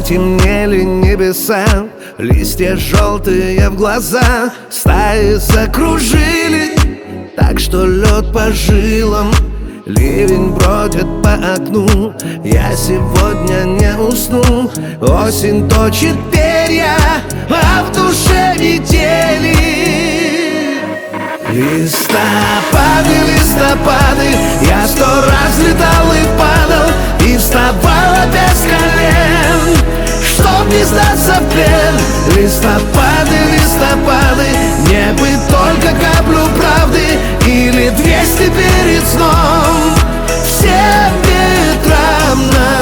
потемнели небеса, листья желтые в глаза, стаи закружили, так что лед по жилам. Ливень бродит по окну, я сегодня не усну. Осень точит перья, а в душе метели. Листопады, листопады, я 100 раз летал и падал, и вставал опять с колен, чтоб не сдаться в плен. Листопады, листопады, мне бы только каплю правды или 200 перед сном, всем ветрам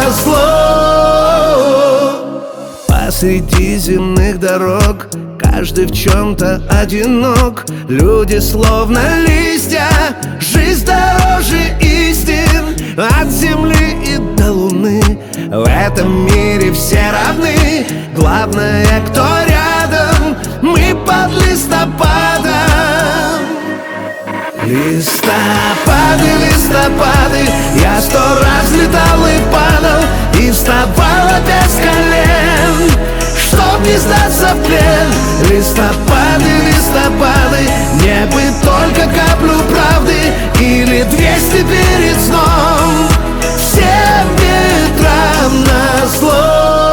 назло. Посреди земных дорог каждый в чем-то одинок. Люди словно листья, жизнь дороже истин. От земли и до луны в этом мире все равны. Главное, кто рядом, мы под листопадом. Листопады, листопады, я 100 раз летал и падал, и вставал опять с колен, чтоб не сдаться в плен. Листопады, листопады, мне бы только каплю правды или 200 перед сном, всем ветрам назло.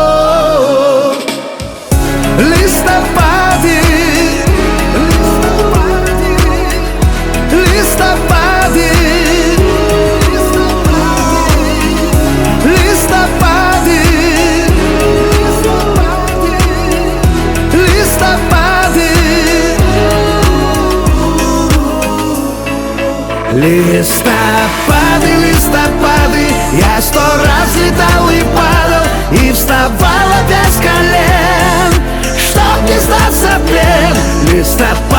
Листопады, листопады, листопады, листопады, листопады, листопады, я 100 раз летал и падал, и вставал опять с колен, чтоб не сдаться в плен. Листопады,